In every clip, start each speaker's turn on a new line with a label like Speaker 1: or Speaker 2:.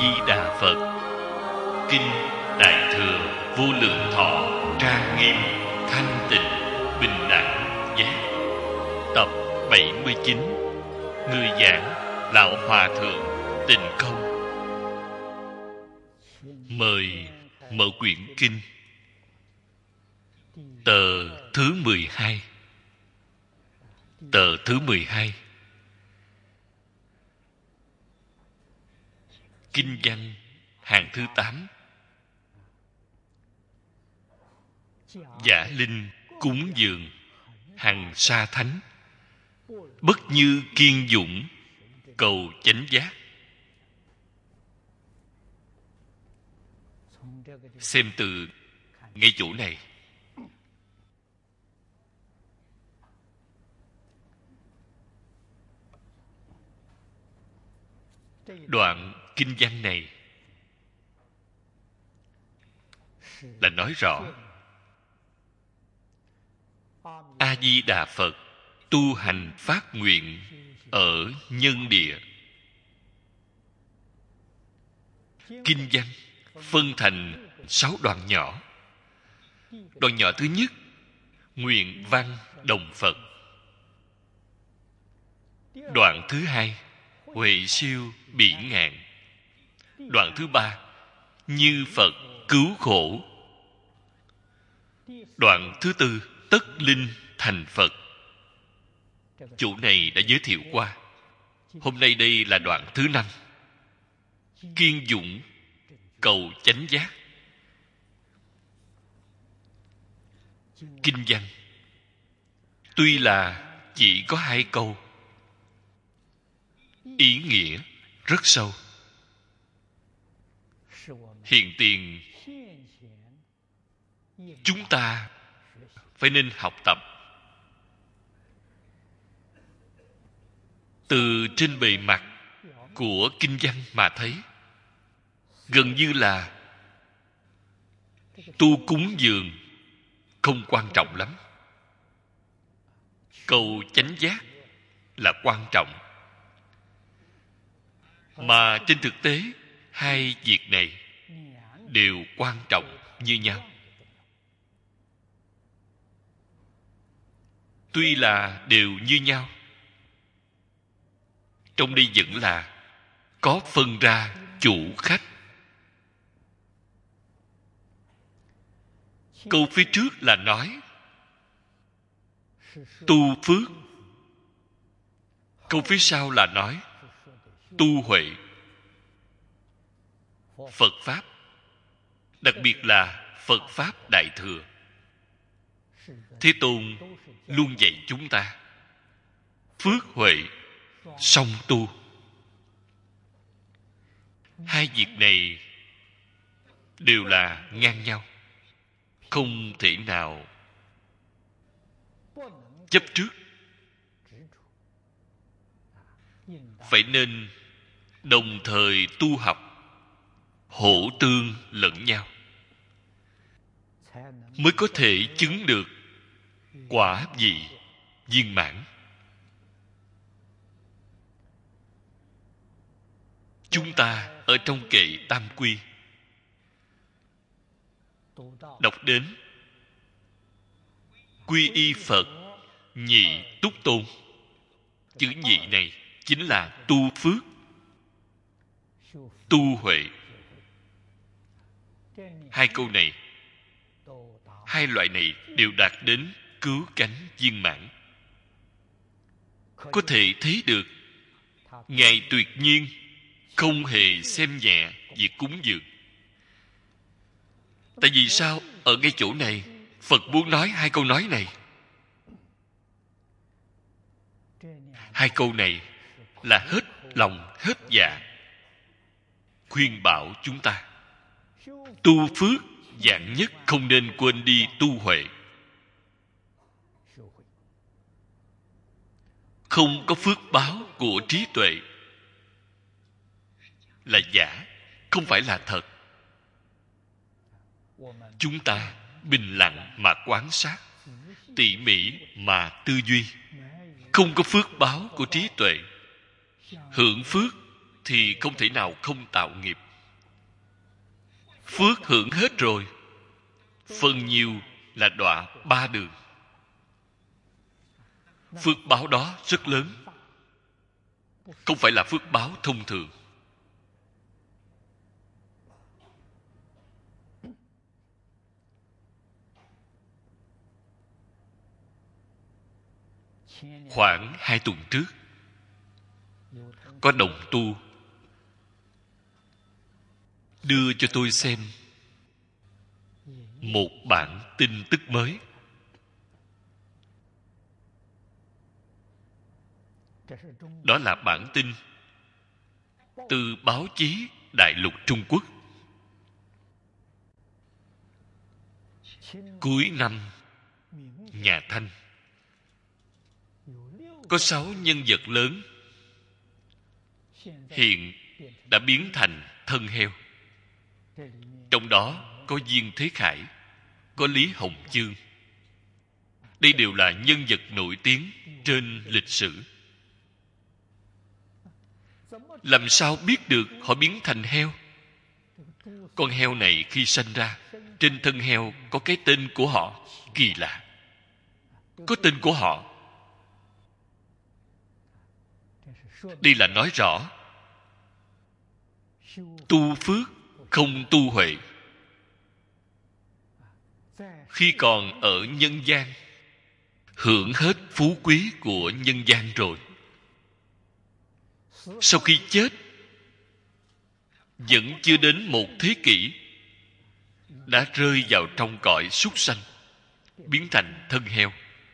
Speaker 1: Di Đà Phật. Kinh Đại Thừa Vô Lượng Thọ trang nghiêm thanh tịnh bình đẳng giác. Tập 79. Người giảng Lão Hòa Thượng Tịnh Không. Mời mở quyển kinh. Tờ thứ 12. Tờ thứ 12. Kinh văn hàng thứ 8. Giả linh cúng dường hằng sa thánh, bất như kiên dũng cầu chánh giác. Xem từ ngay chỗ này. Đoạn kinh văn này là nói rõ A Di Đà Phật tu hành phát nguyện ở nhân địa. Kinh văn phân thành 6 đoạn nhỏ. Đoạn nhỏ thứ nhất, nguyện văn đồng Phật. Đoạn thứ hai, huệ siêu bỉ ngạn. Đoạn thứ ba, như Phật cứu khổ. Đoạn thứ tư, tất linh thành Phật. Chỗ này đã giới thiệu qua. Hôm nay đây là đoạn thứ 5. Kiên dũng cầu chánh giác. Kinh văn tuy là chỉ có 2 câu, ý nghĩa rất sâu. Hiện tiền chúng ta phải nên học tập. Từ trên bề mặt của kinh văn mà thấy, gần như là tu cúng dường không quan trọng lắm. Cầu chánh giác là quan trọng. Mà trên thực tế, 2 việc này đều quan trọng như nhau. Tuy là đều như nhau, trong đây vẫn là có phân ra chủ khách. Câu phía trước là nói tu phước, câu phía sau là nói tu huệ. Phật Pháp, đặc biệt là Phật Pháp Đại Thừa, Thế Tôn luôn dạy chúng ta phước huệ song tu. 2 việc này đều là ngang nhau, không thể nào chấp trước. Phải nên đồng thời tu học, hỗ tương lẫn nhau, mới có thể chứng được quả vị viên mãn. Chúng ta ở trong kệ Tam Quy đọc đến quy y Phật nhị túc tôn. Chữ nhị này chính là tu phước, tu huệ. 2 câu này, 2 loại này đều đạt đến cứu cánh viên mãn. Có thể thấy được Ngài tuyệt nhiên không hề xem nhẹ việc cúng dường. Tại vì sao ở ngay chỗ này Phật muốn nói 2 câu nói này? 2 câu này là hết lòng hết dạ khuyên bảo chúng ta tu phước, vạn nhất không nên quên đi tu huệ. Không có phước báo của trí tuệ là giả, không phải là thật. Chúng ta bình lặng mà quan sát, tỉ mỉ mà tư duy. Không có phước báo của trí tuệ, hưởng phước thì không thể nào không tạo nghiệp. phước hưởng hết rồi, phần nhiều là đọa 3 đường. Phước báo đó rất lớn, không phải là phước báo thông thường. Khoảng 2 tuần trước, có đồng tu đưa cho tôi xem một bản tin tức mới. Đó là bản tin từ báo chí Đại lục Trung Quốc. Cuối năm nhà Thanh, có 6 nhân vật lớn hiện đã biến thành thân heo. Trong đó có Diên Thế Khải, có Lý Hồng Chương. Đây đều là nhân vật nổi tiếng trên lịch sử. Làm sao biết được họ biến thành heo? Con heo này khi sanh ra, trên thân heo có cái tên của họ. Kỳ lạ, có tên của họ. Đây là nói rõ tu phước không tu huệ. Khi còn ở nhân gian, hưởng hết phú quý của nhân gian rồi, sau khi chết, vẫn chưa đến một thế kỷ, đã rơi vào trong cõi súc sanh, biến thành thân heo.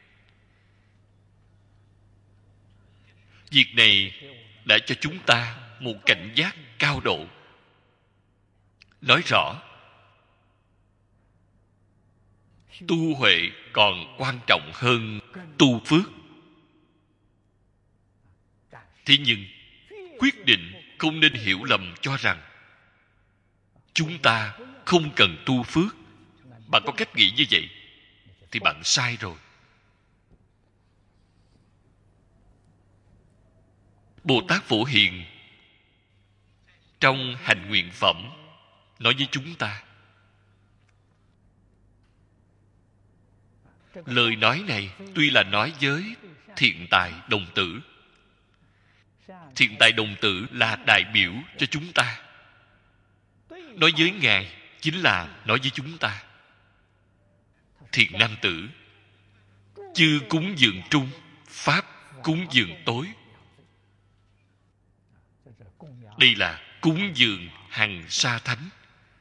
Speaker 1: Việc này đã cho chúng ta một cảnh giác cao độ, nói rõ tu huệ còn quan trọng hơn tu phước. Thế nhưng quyết định không nên hiểu lầm cho rằng chúng ta không cần tu phước. Bạn có cách nghĩ như vậy thì bạn sai rồi. Bồ Tát Phổ Hiền trong hành nguyện phẩm nói với chúng ta, lời nói này tuy là nói với thiện tài đồng tử. Thiện tài đồng tử là đại biểu cho chúng ta. Nói với Ngài chính là nói với chúng ta. Thiện nam tử, chư cúng dường trung, pháp cúng dường tối. Đây là cúng dường hằng sa thánh.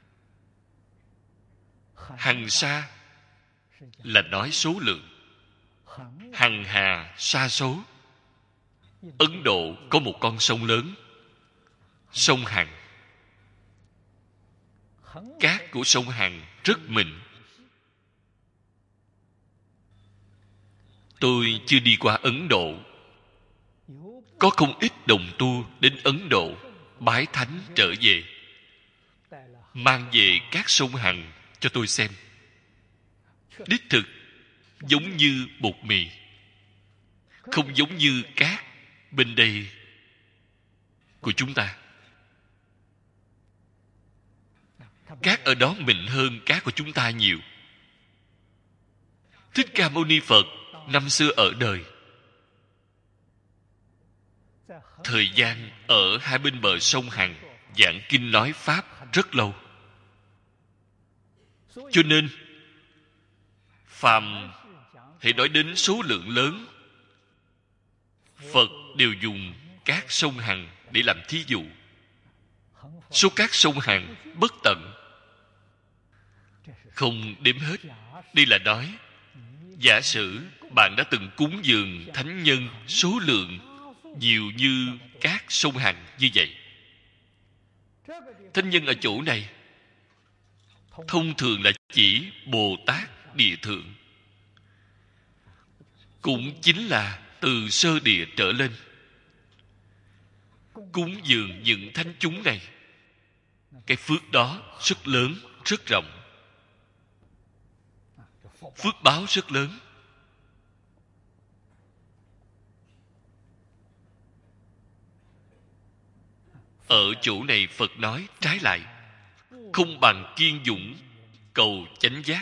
Speaker 1: Hằng sa là nói số lượng, hằng hà sa số. Ấn Độ có một con sông lớn, sông Hằng. Cát của sông Hằng rất mịn. Tôi chưa đi qua Ấn Độ. Có không ít đồng tu đến Ấn Độ bái thánh trở về, mang về các sông Hằng cho tôi xem. Đích thực giống như bột mì, không giống như cát bên đây của chúng ta. Cát ở đó mịn hơn cát của chúng ta nhiều. Thích Ca Mâu Ni Phật năm xưa ở đời, thời gian ở hai bên bờ sông Hằng giảng kinh nói pháp rất lâu. Cho nên phàm hãy nói đến số lượng lớn, Phật đều dùng các sông Hằng để làm thí dụ. Số các sông Hằng bất tận, không đếm hết. Đây là nói, giả sử bạn đã từng cúng dường thánh nhân số lượng nhiều như các sông Hằng như vậy. Thánh nhân ở chỗ này thông thường là chỉ Bồ Tát Địa Thượng, cũng chính là từ sơ địa trở lên. Cúng dường những thánh chúng này, cái phước đó rất lớn, rất rộng. Phước báo rất lớn. Ở chỗ này Phật nói trái lại, không bằng kiên dũng cầu chánh giác.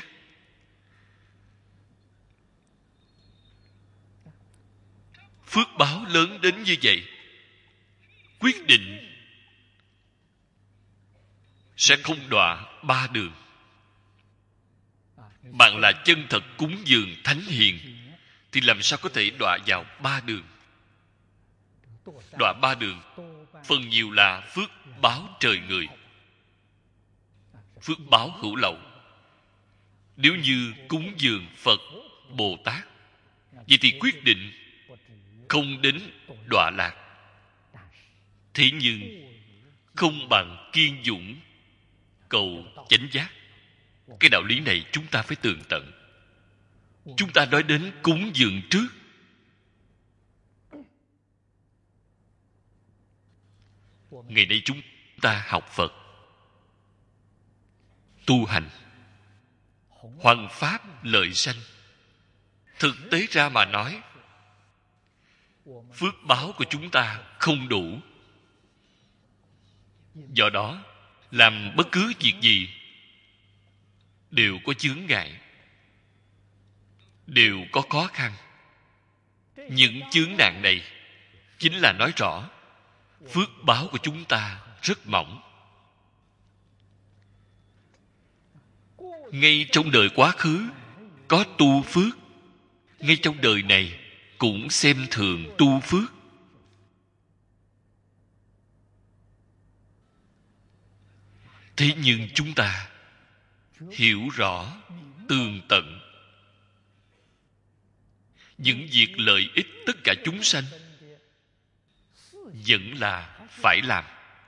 Speaker 1: Phước báo lớn đến như vậy, quyết định sẽ không đọa ba đường. Bạn là chân thật cúng dường thánh hiền thì làm sao có thể đọa vào ba đường? Đọa ba đường phần nhiều là phước báo trời người, phước báo hữu lậu. Nếu như cúng dường Phật, Bồ Tát, vậy thì quyết định không đến đọa lạc. Thế nhưng không bằng kiên dũng cầu chánh giác. Cái đạo lý này chúng ta phải tường tận. Chúng ta nói đến cúng dường trước. Ngày nay chúng ta học Phật, tu hành, hoằng pháp lợi sanh. Thực tế ra mà nói, phước báo của chúng ta không đủ. Do đó, làm bất cứ việc gì đều có chướng ngại, đều có khó khăn. Những chướng nạn này chính là nói rõ phước báo của chúng ta rất mỏng. Ngay trong đời quá khứ có tu phước, ngay trong đời này cũng xem thường tu phước. Thế nhưng chúng ta hiểu rõ tường tận những việc lợi ích tất cả chúng sanh vẫn là phải làm.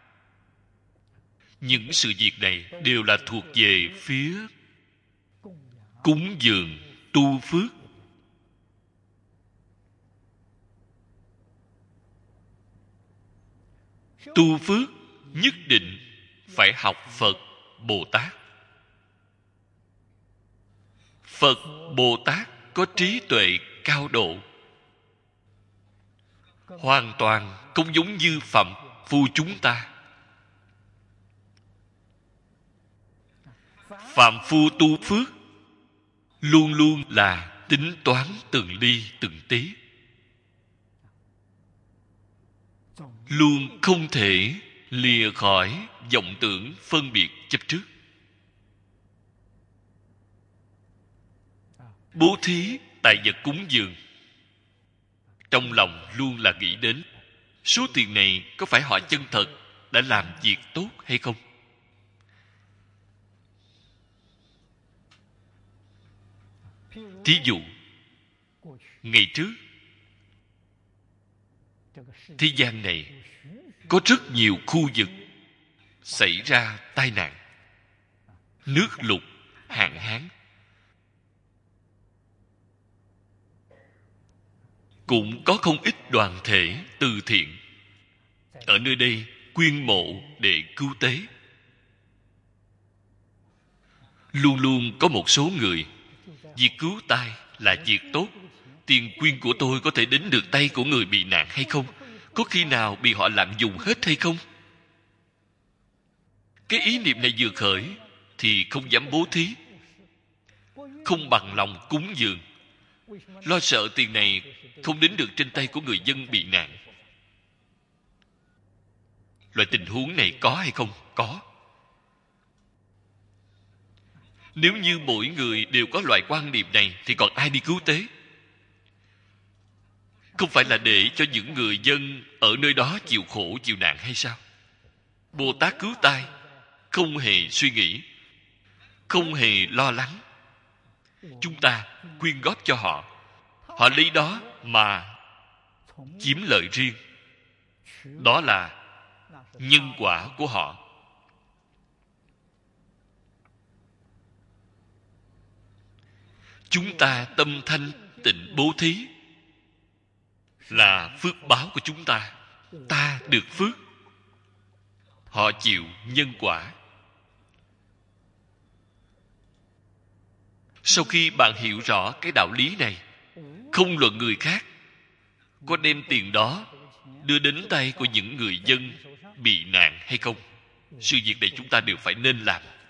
Speaker 1: Những sự việc này đều là thuộc về phía cúng dường tu phước. Tu phước nhất định phải học Phật, Bồ Tát. Phật, Bồ Tát có trí tuệ cao độ, hoàn toàn không giống như phàm phu chúng ta. Phàm phu tu phước luôn luôn là tính toán từng ly từng tí, luôn không thể lìa khỏi vọng tưởng phân biệt chấp trước. Bố thí tài vật cúng dường, trong lòng luôn là nghĩ đến số tiền này có phải họ chân thật đã làm việc tốt hay không. Thí dụ, ngày trước thế gian này có rất nhiều khu vực xảy ra tai nạn, nước lụt, hạn hán. Cũng có không ít đoàn thể từ thiện ở nơi đây quyên mộ để cứu tế. Luôn luôn có một số người, việc cứu tai là việc tốt, tiền quyên của tôi có thể đến được tay của người bị nạn hay không? Có khi nào bị họ lạm dụng hết hay không? Cái ý niệm này vừa khởi thì không dám bố thí, không bằng lòng cúng dường, lo sợ tiền này không đến được trên tay của người dân bị nạn. Loại tình huống này có hay không? Có. Nếu như mỗi người đều có loại quan niệm này thì còn ai đi cứu tế? Không phải là để cho những người dân ở nơi đó chịu khổ, chịu nạn hay sao? Bồ Tát cứu tai không hề suy nghĩ, không hề lo lắng. Chúng ta quyên góp cho họ, họ lấy đó mà chiếm lợi riêng. Đó là nhân quả của họ. Chúng ta tâm thanh tịnh bố thí là phước báo của chúng ta. Ta được phước, họ chịu nhân quả. Sau khi bạn hiểu rõ cái đạo lý này, không luận người khác có đem tiền đó đưa đến tay của những người dân bị nạn hay không, sự việc này chúng ta đều phải nên làm.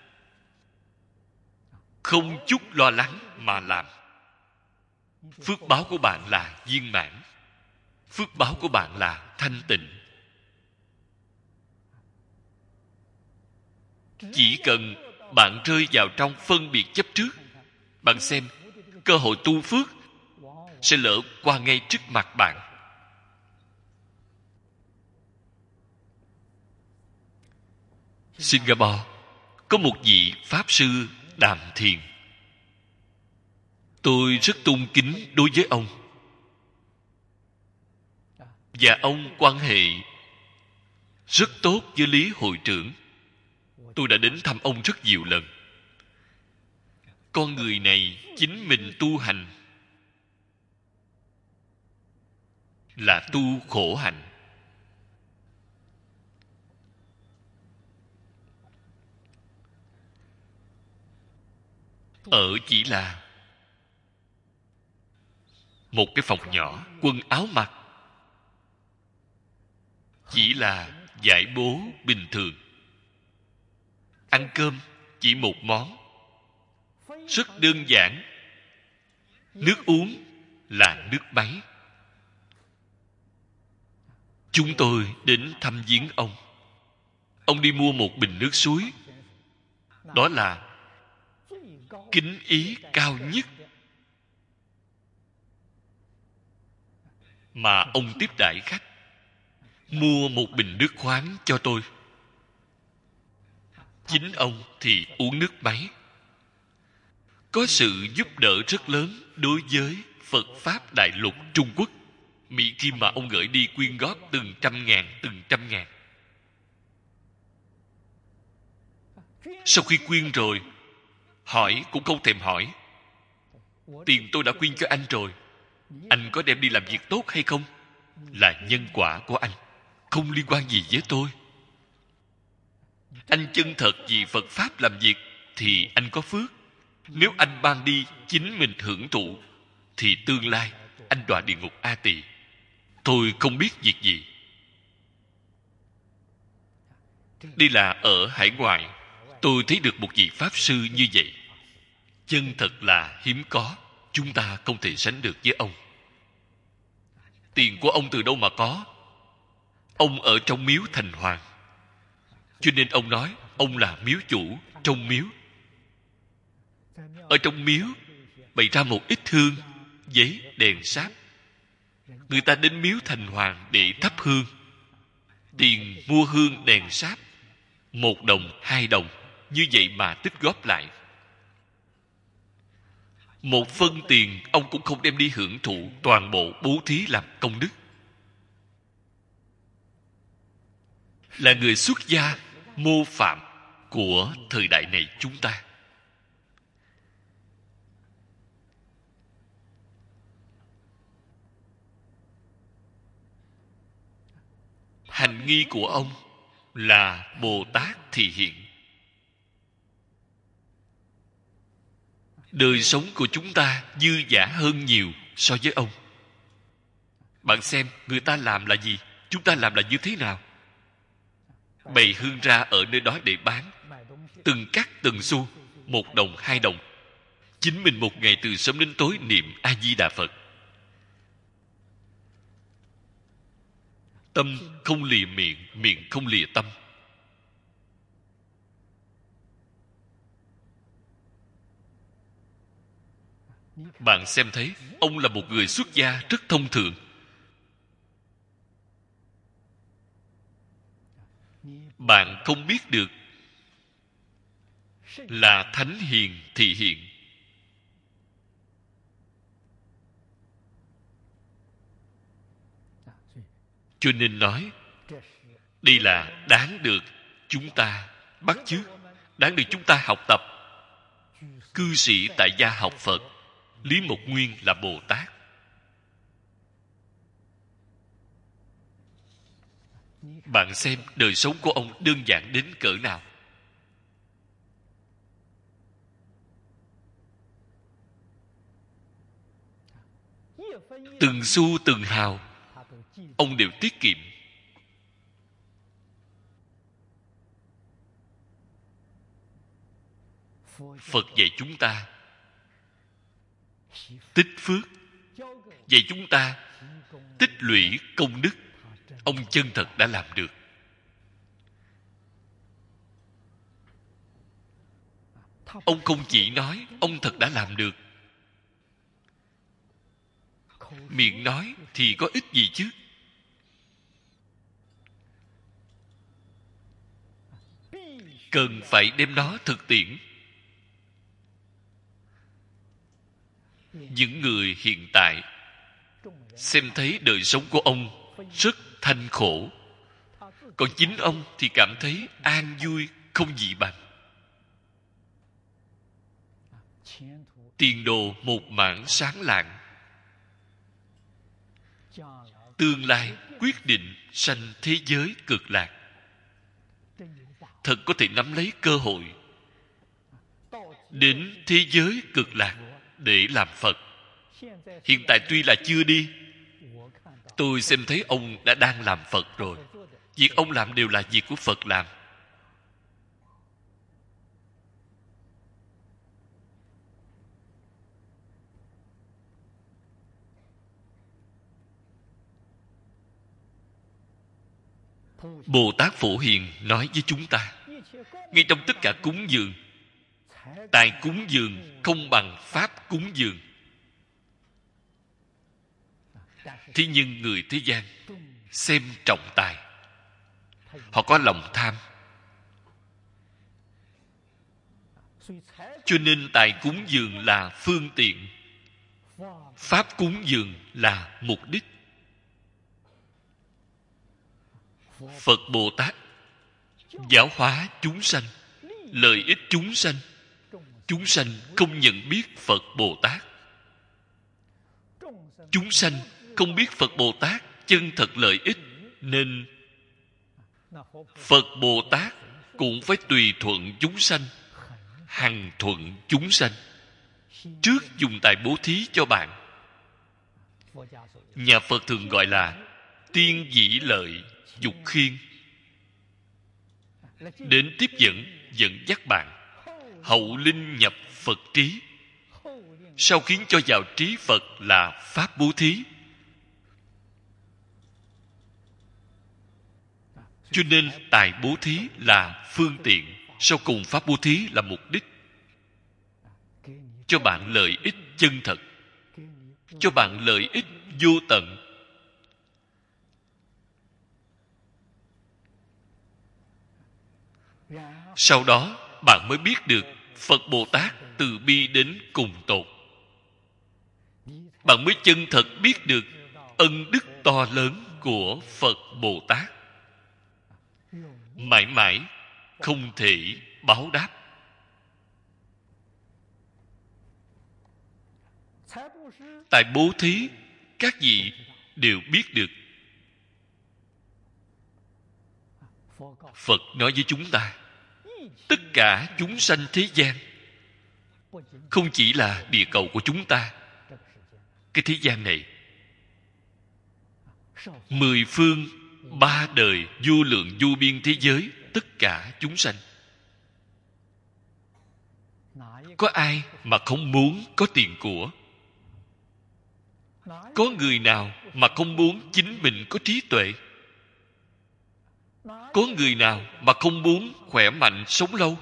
Speaker 1: không chút lo lắng mà làm. Phước báo của bạn là viên mãn. Phước báo của bạn là thanh tịnh. Chỉ cần bạn rơi vào trong phân biệt chấp trước, bạn xem, cơ hội tu phước sẽ lỡ qua ngay trước mặt bạn. Singapore có một vị Pháp sư Đàm Thiền. Tôi rất tôn kính đối với ông. Và ông quan hệ rất tốt với Lý hội trưởng. Tôi đã đến thăm ông rất nhiều lần. Con người này chính mình tu hành là tu khổ hạnh. Ở chỉ là một cái phòng nhỏ, quần áo mặc chỉ là vải bố bình thường. Ăn cơm chỉ một món, rất đơn giản. Nước uống là nước máy. Chúng tôi đến thăm viếng ông. Ông đi mua một bình nước suối. Đó là kính ý cao nhất mà ông tiếp đãi khách. Mua một bình nước khoáng cho tôi. Chính ông thì uống nước máy. Có sự giúp đỡ rất lớn đối với Phật Pháp Đại Lục Trung Quốc. Mỹ Kim mà ông gửi đi quyên góp từng trăm ngàn. Sau khi quyên rồi, hỏi cũng không thèm hỏi. Tiền tôi đã quyên cho anh rồi, anh có đem đi làm việc tốt hay không? Là nhân quả của anh, không liên quan gì với tôi. Anh chân thật vì Phật Pháp làm việc thì anh có phước. Nếu anh ban đi chính mình hưởng thụ thì tương lai anh đọa địa ngục A Tỳ. Tôi không biết việc gì. Đây là ở hải ngoại, tôi thấy được một vị Pháp sư như vậy. Chân thật là hiếm có. Chúng ta không thể sánh được với ông. Tiền của ông từ đâu mà có? Ông ở trong miếu thành hoàng, cho nên ông nói ông là miếu chủ trong miếu. Ở trong miếu bày ra một ít hương, giấy, đèn sáp. Người ta đến miếu thành hoàng để thắp hương. Tiền mua hương đèn sáp 1 đồng, 2 đồng, như vậy mà tích góp lại. 1 phân tiền ông cũng không đem đi hưởng thụ, toàn bộ bố thí làm công đức. Là người xuất gia mô phạm của thời đại này chúng ta. Hành nghi của ông là Bồ Tát thị hiện. Đời sống của chúng ta dư dả hơn nhiều so với ông. Bạn xem người ta làm là gì, chúng ta làm là như thế nào. Bày hương ra ở nơi đó để bán, từng cắt từng xu, 1 đồng, 2 đồng. Chính mình một ngày từ sớm đến tối niệm A Di Đà Phật. Tâm không lìa miệng, miệng không lìa tâm. Bạn xem thấy ông là một người xuất gia rất thông thường. Bạn không biết được là thánh hiền thị hiện. Cho nên nói đây là đáng được chúng ta bắt chước, đáng được chúng ta học tập. Cư sĩ tại gia học Phật, Lý Mộc Nguyên là Bồ Tát. Bạn xem đời sống của ông đơn giản đến cỡ nào. Từng xu từng hào ông đều tiết kiệm. Phật dạy chúng ta tích phước, dạy chúng ta tích lũy công đức. Ông chân thật đã làm được. Ông không chỉ nói, ông thật đã làm được. Miệng nói thì có ích gì chứ? Cần phải đem nó thực tiễn. Những người hiện tại xem thấy đời sống của ông rất thanh khổ, còn chính ông thì cảm thấy an vui không gì bằng. Tiền đồ một mảng sáng lạng, tương lai quyết định sanh thế giới cực lạc. Thật có thể nắm lấy cơ hội đến thế giới cực lạc để làm Phật. Hiện tại tuy là chưa đi, tôi xem thấy ông đã đang làm Phật rồi. Việc ông làm đều là việc của Phật làm. Bồ Tát Phổ Hiền nói với chúng ta, ngay trong tất cả cúng dường, tài cúng dường không bằng pháp cúng dường. Thế nhưng người thế gian xem trọng tài, họ có lòng tham, cho nên tài cúng dường là phương tiện, pháp cúng dường là mục đích. Phật Bồ Tát giáo hóa chúng sanh, lợi ích chúng sanh. Chúng sanh không nhận biết Phật Bồ Tát. Chúng sanh không biết Phật Bồ Tát chân thật lợi ích, nên Phật Bồ Tát cũng phải tùy thuận chúng sanh, hằng thuận chúng sanh. Trước dùng tài bố thí cho bạn. Nhà Phật thường gọi là tiên dĩ lợi dục khiên. Đến tiếp dẫn dắt bạn, hậu linh nhập Phật trí. Sau khiến cho vào trí Phật là pháp bố thí. Cho nên tài bố thí là phương tiện, sau cùng pháp bố thí là mục đích. Cho bạn lợi ích chân thật, cho bạn lợi ích vô tận. Sau đó bạn mới biết được Phật Bồ Tát từ bi đến cùng tột. Bạn mới chân thật biết được ân đức to lớn của Phật Bồ Tát, mãi mãi không thể báo đáp. Tại bố thí, các vị đều biết được. Phật nói với chúng ta, tất cả chúng sanh thế gian, không chỉ là địa cầu của chúng ta, cái thế gian này, 10 phương 3 đời vô lượng vô biên thế giới, tất cả chúng sanh, có ai mà không muốn có tiền của? Có người nào mà không muốn chính mình có trí tuệ? Có người nào mà không muốn khỏe mạnh sống lâu?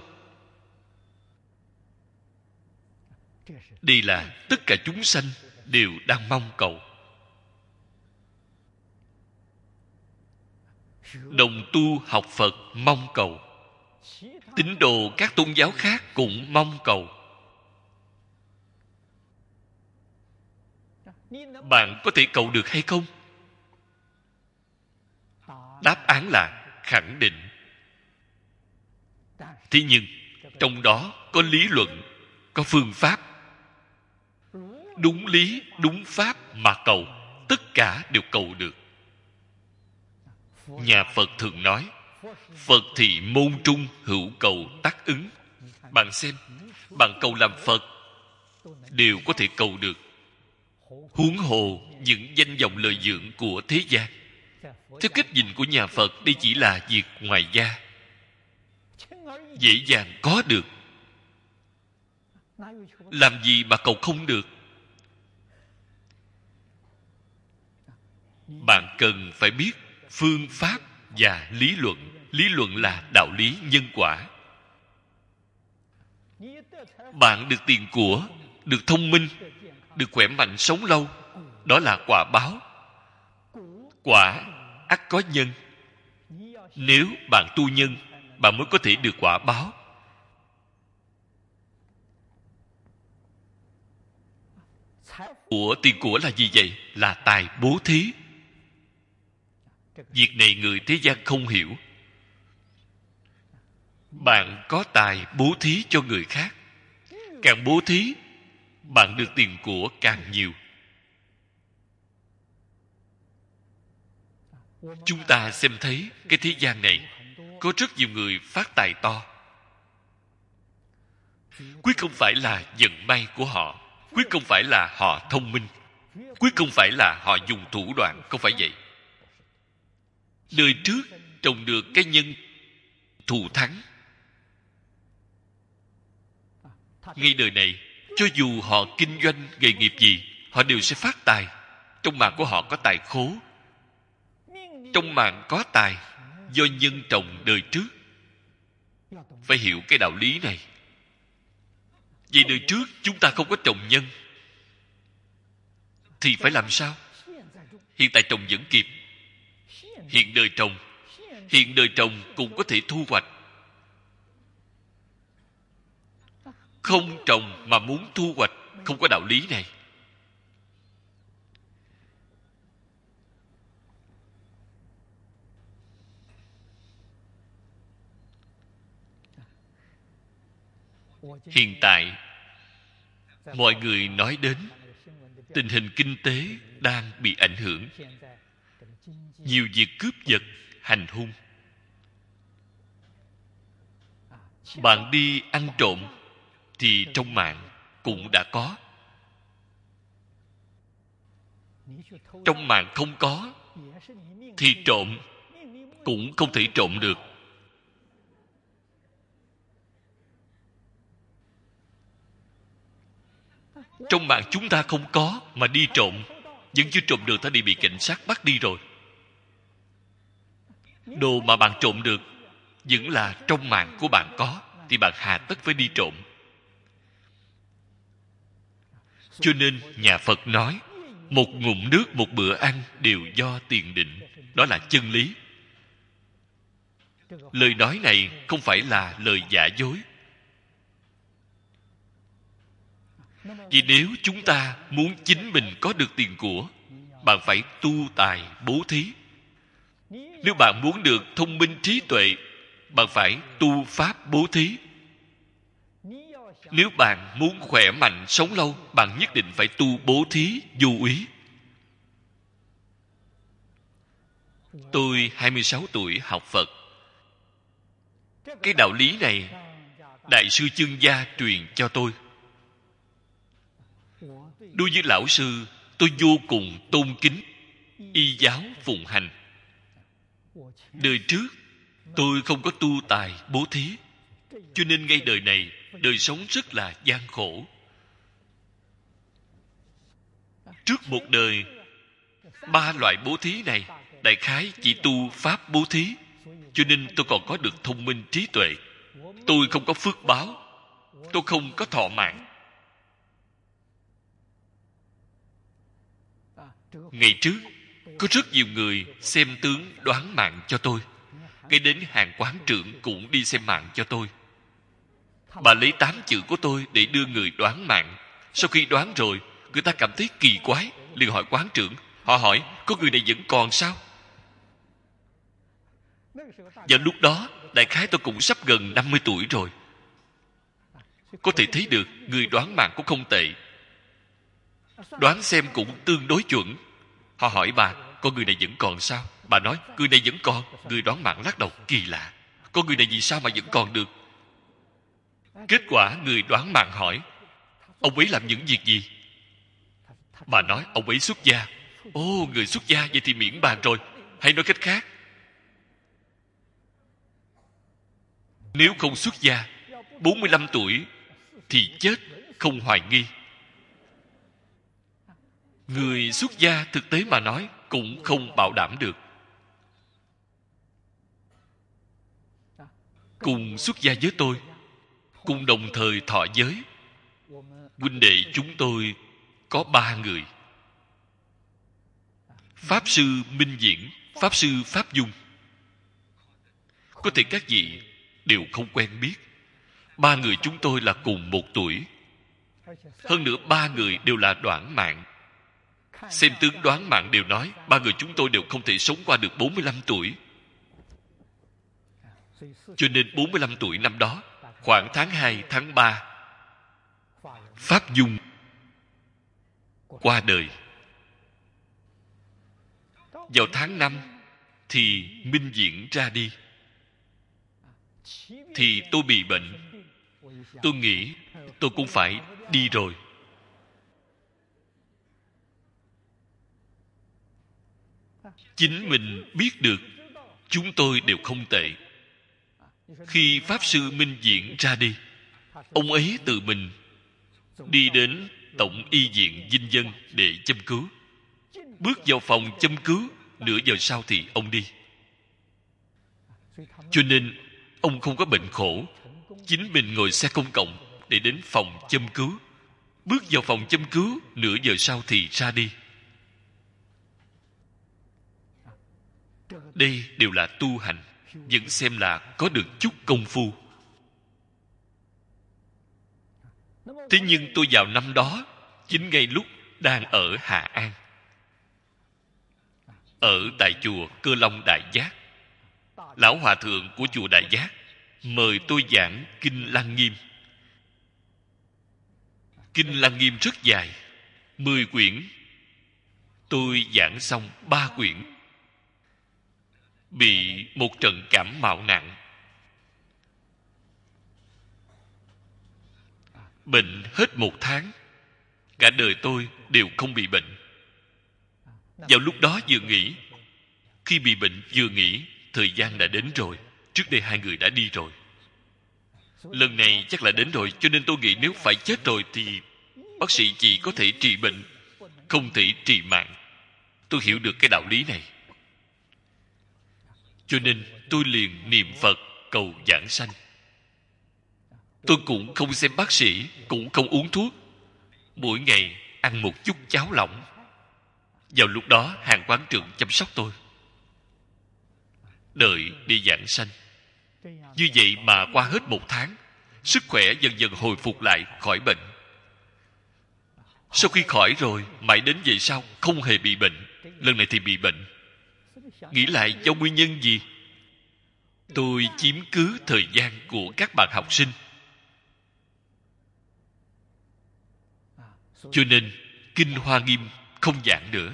Speaker 1: Đây là tất cả chúng sanh đều đang mong cầu. Đồng tu học Phật mong cầu, tín đồ các tôn giáo khác cũng mong cầu. Bạn có thể cầu được hay không? Đáp án là khẳng định. Thế nhưng trong đó có lý luận, có phương pháp. Đúng lý, đúng pháp mà cầu, tất cả đều cầu được. Nhà Phật thường nói, Phật thị môn trung hữu cầu tác ứng. Bạn xem, bạn cầu làm Phật đều có thể cầu được, huống hồ những danh vọng lợi dưỡng của thế gian. Theo cách nhìn của nhà Phật, đây chỉ là việc ngoài da, dễ dàng có được. Làm gì mà cầu không được? Bạn cần phải biết phương pháp và lý luận. Lý luận là đạo lý nhân quả. Bạn được tiền của, được thông minh, được khỏe mạnh sống lâu, đó là quả báo. Quả ắt có nhân. Nếu bạn tu nhân, bạn mới có thể được quả báo. Tiền của là gì vậy? Là tài bố thí. Việc này người thế gian không hiểu. Bạn có tài bố thí cho người khác, càng bố thí, bạn được tiền của càng nhiều. Chúng ta xem thấy cái thế gian này có rất nhiều người phát tài to. Quyết không phải là vận may của họ, quyết không phải là họ thông minh, quyết không phải là họ dùng thủ đoạn, không phải vậy. Đời trước trồng được cái nhân thù thắng, ngay đời này, cho dù họ kinh doanh nghề nghiệp gì, họ đều sẽ phát tài. Trong mạng của họ có tài khố. Trong mạng có tài do nhân trồng đời trước. Phải hiểu cái đạo lý này. Vậy đời trước chúng ta không có trồng nhân thì phải làm sao? Hiện tại trồng vẫn kịp. Hiện đời trồng cũng có thể thu hoạch. Không trồng mà muốn thu hoạch, không có đạo lý này. Hiện tại mọi người nói đến tình hình kinh tế đang bị ảnh hưởng. Nhiều việc cướp giật, hành hung. Bạn đi ăn trộm thì trong mạng cũng đã có. Trong mạng không có thì trộm cũng không thể trộm được. Trong mạng chúng ta không có mà đi trộm, vẫn chưa trộm được, ta đi bị cảnh sát bắt đi rồi. Đồ mà bạn trộm được vẫn là trong mạng của bạn có, thì bạn hà tất phải đi trộm. Cho nên nhà Phật nói, một ngụm nước, một bữa ăn đều do tiền định. Đó là chân lý. Lời nói này không phải là lời giả dối. Vì nếu chúng ta muốn chính mình có được tiền của, bạn phải tu tài bố thí. Nếu bạn muốn được thông minh trí tuệ, bạn phải tu pháp bố thí. Nếu bạn muốn khỏe mạnh sống lâu, bạn nhất định phải tu bố thí vô úy. Tôi 26 tuổi học Phật. Cái đạo lý này Đại sư Chương Gia truyền cho tôi. Đối với lão sư, tôi vô cùng tôn kính, y giáo phụng hành. Đời trước tôi không có tu tài bố thí, cho nên ngay đời này đời sống rất là gian khổ. Trước một đời, 3 loại bố thí này đại khái chỉ tu pháp bố thí, cho nên tôi còn có được thông minh trí tuệ. Tôi không có phước báo, tôi không có thọ mạng. Ngày trước có rất nhiều người xem tướng đoán mạng cho tôi. Ngay đến hàng quán trưởng cũng đi xem mạng cho tôi. Bà lấy 8 chữ của tôi để đưa người đoán mạng. Sau khi đoán rồi, người ta cảm thấy kỳ quái, liền hỏi quán trưởng. Họ hỏi, có người này vẫn còn sao? Vào lúc đó, đại khái tôi cũng sắp gần 50 tuổi rồi. Có thể thấy được người đoán mạng cũng không tệ, đoán xem cũng tương đối chuẩn. Họ hỏi bà, con người này vẫn còn sao? Bà nói, người này vẫn còn. Người đoán mạng lắc đầu, kỳ lạ, con người này vì sao mà vẫn còn được? Kết quả người đoán mạng hỏi, ông ấy làm những việc gì? Bà nói, ông ấy xuất gia. Ồ, người xuất gia, vậy thì miễn bàn rồi. Hay nói cách khác, nếu không xuất gia, 45 tuổi thì chết, không hoài nghi. Người xuất gia thực tế mà nói cũng không bảo đảm được. Cùng xuất gia với tôi, cùng đồng thời thọ giới, huynh đệ chúng tôi có 3 người. Pháp sư Minh Diễn, Pháp sư Pháp Dung. Có thể các vị đều không quen biết. 3 người chúng tôi là cùng một tuổi. Hơn nữa 3 người đều là đoản mạng. Xem tướng đoán mạng đều nói 3 người chúng tôi đều không thể sống qua được 45 tuổi. Cho nên 45 tuổi năm đó, khoảng tháng 2, tháng 3, Pháp Dung qua đời. Vào tháng 5 thì Minh Diễn ra đi. Thì tôi bị bệnh. Tôi nghĩ tôi cũng phải đi rồi. Chính mình biết được chúng tôi đều không tệ. Khi Pháp sư Minh Diễn ra đi, ông ấy tự mình đi đến Tổng y viện Vinh Dân để châm cứu. Bước vào phòng châm cứu, nửa giờ sau thì ông đi. Cho nên ông không có bệnh khổ. Chính mình ngồi xe công cộng để đến phòng châm cứu. Bước vào phòng châm cứu, nửa giờ sau thì ra đi. Đây đều là tu hành, vẫn xem là có được chút công phu. Thế nhưng tôi vào năm đó chính ngay lúc đang ở Hà An, ở tại chùa Cơ Long Đại Giác. Lão hòa thượng của chùa Đại Giác mời tôi giảng Kinh Lăng Nghiêm. Kinh Lăng Nghiêm rất dài, 10 quyển. Tôi giảng xong 3 quyển. Bị một trận cảm mạo nặng. Bệnh hết 1 tháng. Cả đời tôi đều không bị bệnh. Vào lúc đó vừa nghĩ, khi bị bệnh vừa nghĩ, thời gian đã đến rồi. Trước đây 2 người đã đi rồi. Lần này chắc là đến rồi, cho nên tôi nghĩ nếu phải chết rồi thì bác sĩ chỉ có thể trị bệnh, không thể trị mạng. Tôi hiểu được cái đạo lý này. Cho nên tôi liền niệm Phật cầu giảng sanh. Tôi cũng không xem bác sĩ, cũng không uống thuốc. Mỗi ngày ăn một chút cháo lỏng. Vào lúc đó hàng quán trưởng chăm sóc tôi, đợi đi giảng sanh. Như vậy mà qua hết 1 tháng, sức khỏe dần dần hồi phục lại, khỏi bệnh. Sau khi khỏi rồi, mãi đến về sau không hề bị bệnh. Lần này thì bị bệnh. Nghĩ lại do nguyên nhân gì? Tôi chiếm cứ thời gian của các bạn học sinh. Cho nên Kinh Hoa Nghiêm không giảng nữa,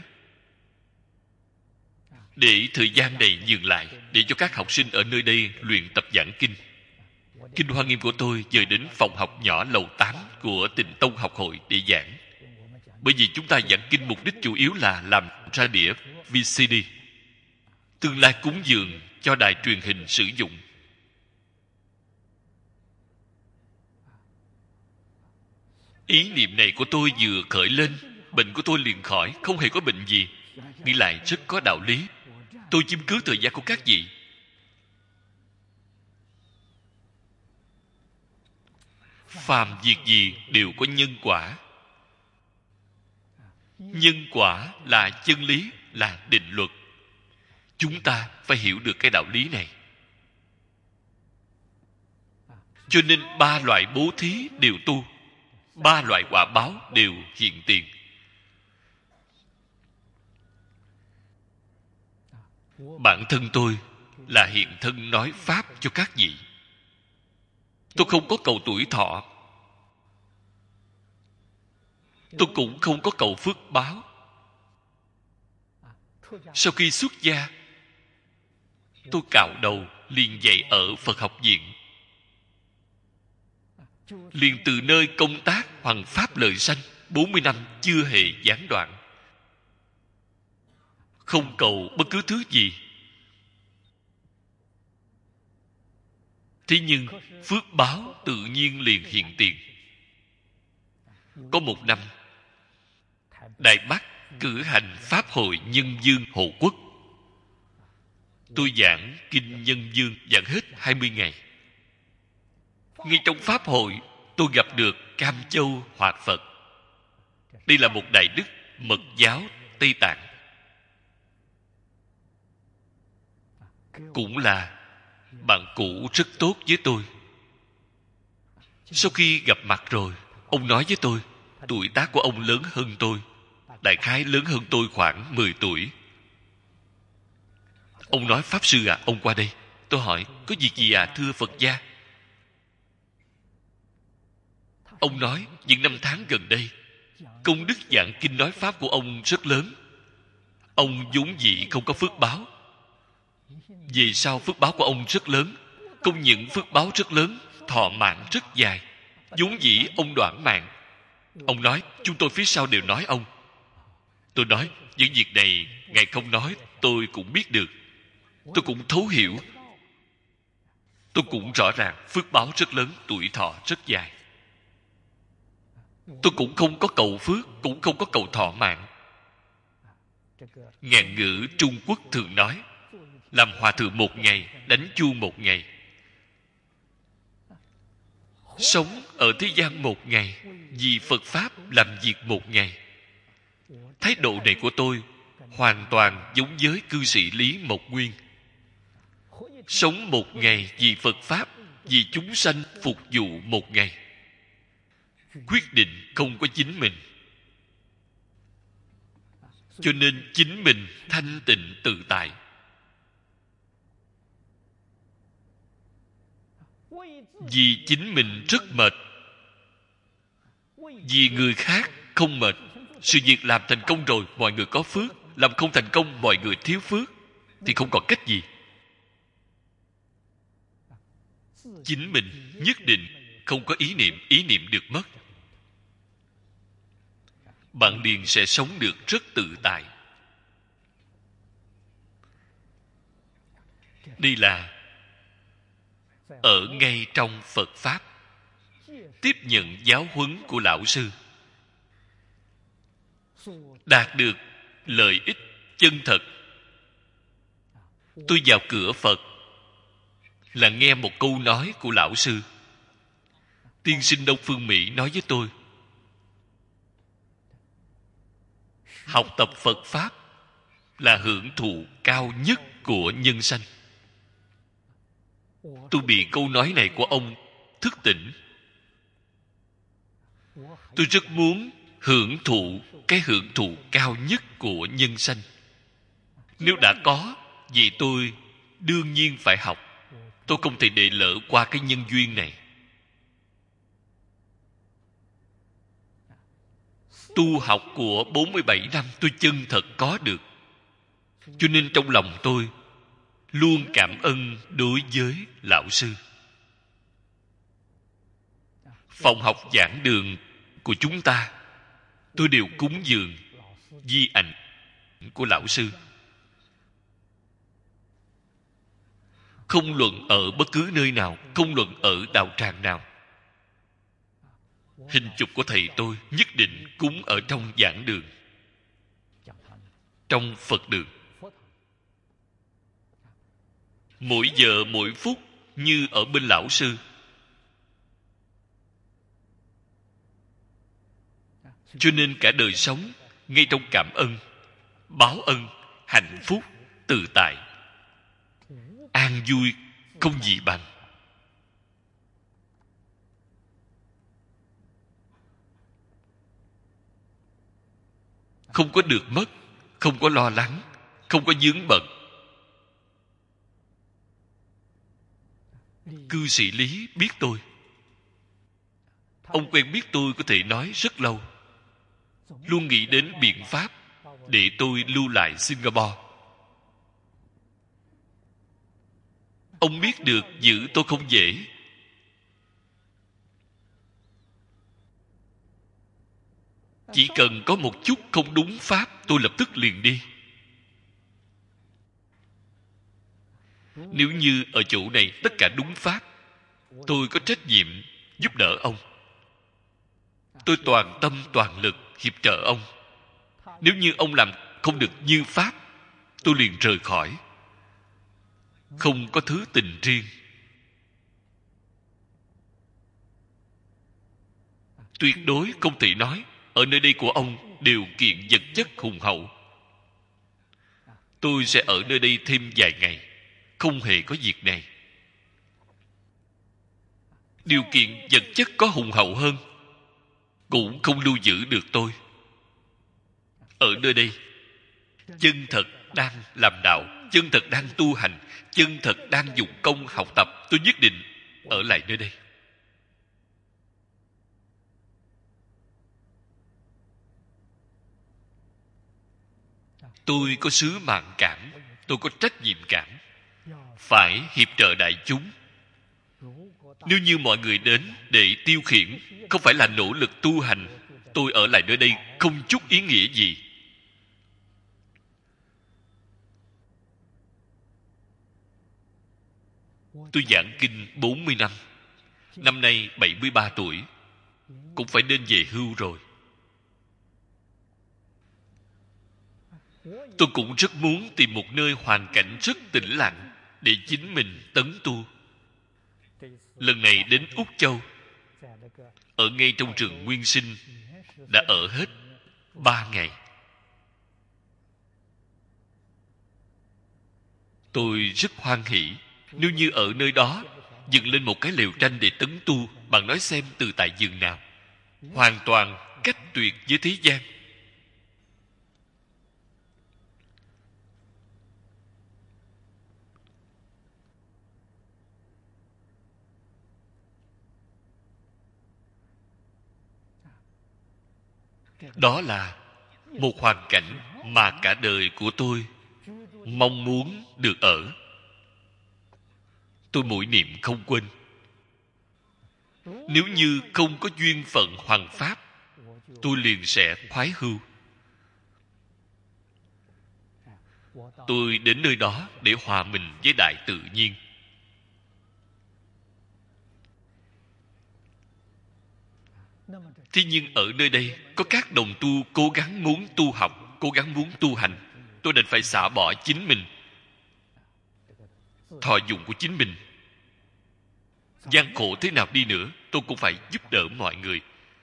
Speaker 1: để thời gian này dừng lại, để cho các học sinh ở nơi đây luyện tập giảng kinh. Kinh Hoa Nghiêm của tôi dời đến phòng học nhỏ lầu 8 của Tịnh Tông học hội để giảng. Bởi vì chúng ta giảng kinh mục đích chủ yếu là làm ra đĩa VCD, tương lai cúng dường cho đài truyền hình sử dụng. Ý niệm này của tôi vừa khởi lên, bệnh của tôi liền khỏi, không hề có bệnh gì. Nghĩ lại rất có đạo lý. Tôi chiếm cứ thời gian của các vị. Phàm việc gì đều có nhân quả. Nhân quả là chân lý, là định luật. Chúng ta phải hiểu được cái đạo lý này. Cho nên 3 loại bố thí đều tu, 3 loại quả báo đều hiện tiền. Bản thân tôi là hiện thân nói pháp cho các vị. Tôi không có cầu tuổi thọ, tôi cũng không có cầu phước báo. Sau khi xuất gia, tôi cạo đầu liền dạy ở Phật học viện. Liền từ nơi công tác hoằng pháp lợi sanh 40 năm chưa hề gián đoạn, không cầu bất cứ thứ gì. Thế nhưng phước báo tự nhiên liền hiện tiền. Có một năm, Đài Bắc cử hành Pháp hội Nhân Dương hộ quốc. Tôi giảng Kinh Nhân Dương giảng hết 20 ngày. Ngay trong Pháp hội, tôi gặp được Cam Châu Hoạt Phật. Đây là một đại đức Mật giáo Tây Tạng. Cũng là bạn cũ rất tốt với tôi. Sau khi gặp mặt rồi, ông nói với tôi, tuổi tác của ông lớn hơn tôi, đại khái lớn hơn tôi khoảng 10 tuổi. Ông nói, Pháp Sư à, ông qua đây. Tôi hỏi, có việc gì à, thưa Phật gia? Ông nói, những năm tháng gần đây, công đức giảng kinh nói Pháp của ông rất lớn. Ông vốn dĩ không có phước báo. Về sau phước báo của ông rất lớn. Không những phước báo rất lớn, thọ mạng rất dài. Vốn dĩ ông đoạn mạng. Ông nói, chúng tôi phía sau đều nói ông. Tôi nói, những việc này Ngài không nói, tôi cũng biết được. Tôi cũng thấu hiểu. Tôi cũng rõ ràng phước báo rất lớn, tuổi thọ rất dài. Tôi cũng không có cầu phước, cũng không có cầu thọ mạng. Ngạn ngữ Trung Quốc thường nói, làm hòa thượng một ngày, đánh chuông một ngày. Sống ở thế gian một ngày, vì Phật Pháp làm việc một ngày. Thái độ này của tôi hoàn toàn giống với cư sĩ Lý Mộc Nguyên. Sống một ngày vì Phật Pháp, vì chúng sanh phục vụ một ngày. Quyết định không có chính mình. Cho nên chính mình thanh tịnh tự tại. Vì chính mình rất mệt, vì người khác không mệt. Sự việc làm thành công rồi, mọi người có phước. Làm không thành công, mọi người thiếu phước. Thì không còn cách gì. Chính mình nhất định không có ý niệm được mất. Bạn liền sẽ sống được rất tự tại. Đây là ở ngay trong Phật Pháp, tiếp nhận giáo huấn của Lão Sư, đạt được lợi ích chân thật. Tôi vào cửa Phật là nghe một câu nói của Lão Sư. Tiên sinh Đông Phương Mỹ nói với tôi, học tập Phật Pháp là hưởng thụ cao nhất của nhân sanh. Tôi bị câu nói này của ông thức tỉnh. Tôi rất muốn hưởng thụ cái hưởng thụ cao nhất của nhân sanh. Nếu đã có, vậy tôi đương nhiên phải học. Tôi không thể để lỡ qua cái nhân duyên này. Tu học của 47 năm tôi chân thật có được. Cho nên trong lòng tôi luôn cảm ơn đối với Lão Sư. Phòng học giảng đường của chúng ta, tôi đều cúng dường di ảnh của Lão Sư. Không luận ở bất cứ nơi nào, không luận ở đạo tràng nào, hình chụp của thầy tôi nhất định cúng ở trong giảng đường, trong Phật đường. Mỗi giờ mỗi phút như ở bên Lão Sư. Cho nên cả đời sống ngay trong cảm ơn, báo ân, hạnh phúc, tự tại, an vui không gì bằng. Không có được mất, không có lo lắng, không có vướng bận. Cư sĩ Lý biết tôi. Ông quen biết tôi có thể nói rất lâu. Luôn nghĩ đến biện pháp để tôi lưu lại Singapore. Ông biết được giữ tôi không dễ. Chỉ cần có một chút không đúng pháp, tôi lập tức liền đi. Nếu như ở chỗ này tất cả đúng pháp, tôi có trách nhiệm giúp đỡ ông. Tôi toàn tâm toàn lực hiệp trợ ông. Nếu như ông làm không được như pháp, tôi liền rời khỏi. Không có thứ tình riêng. Tuyệt đối không thể nói ở nơi đây của ông điều kiện vật chất hùng hậu. Tôi sẽ ở nơi đây thêm vài ngày. Không hề có việc này. Điều kiện vật chất có hùng hậu hơn cũng không lưu giữ được tôi. Ở nơi đây, chân thật đang làm đạo, chân thật đang tu hành, chân thật đang dụng công học tập, tôi nhất định ở lại nơi đây. Tôi có sứ mạng cảm, tôi có trách nhiệm cảm, phải hiệp trợ đại chúng. Nếu như mọi người đến để tiêu khiển, không phải là nỗ lực tu hành, tôi ở lại nơi đây không chút ý nghĩa gì. Tôi giảng kinh 40 năm. Năm nay 73 tuổi, cũng phải nên về hưu rồi. Tôi cũng rất muốn tìm một nơi hoàn cảnh rất tĩnh lặng để chính mình tấn tu. Lần này đến Úc Châu, ở ngay trong trường Nguyên Sinh, đã ở hết 3 ngày. Tôi rất hoan hỷ. Nếu như ở nơi đó dựng lên một cái lều tranh để tấn tu, bạn nói xem từ tại giường nào. Hoàn toàn cách tuyệt với thế gian. Đó là một hoàn cảnh mà cả đời của tôi mong muốn được ở. Tôi mỗi niệm không quên. Nếu như không có duyên phận hoằng pháp, tôi liền sẽ khoái hưu. Tôi đến nơi đó để hòa mình với đại tự nhiên. Thế nhưng ở nơi đây có các đồng tu cố gắng muốn tu học, cố gắng muốn tu hành. Tôi đành phải xả bỏ chính mình, thọ dụng của chính mình. Gian khổ thế nào đi nữa, tôi cũng phải giúp đỡ mọi người.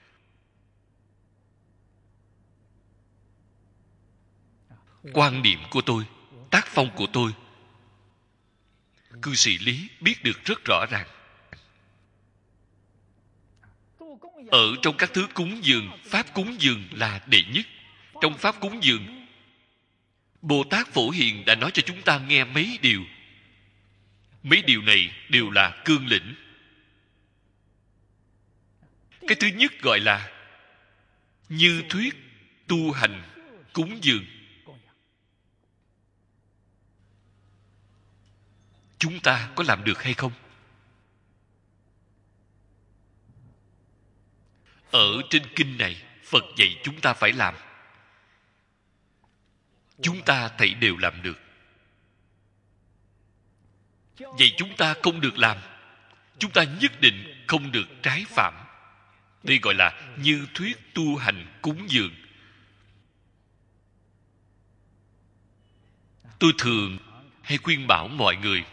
Speaker 1: Quan niệm của tôi, tác phong của tôi, cư sĩ lý biết được rất rõ ràng. Ở trong các thứ cúng dường, pháp cúng dường là đệ nhất. Trong pháp cúng dường, Bồ Tát Phổ Hiền đã nói cho chúng ta nghe mấy điều. Mấy điều này đều là cương lĩnh. Cái thứ nhất gọi là như thuyết tu hành cúng dường. Chúng ta có làm được hay không? Ở trên kinh này, Phật dạy chúng ta phải làm. Chúng ta thảy đều làm được. Vậy chúng ta không được làm, chúng ta nhất định không được trái phạm. Đây gọi là như thuyết tu hành cúng dường. Tôi thường hay khuyên bảo mọi người,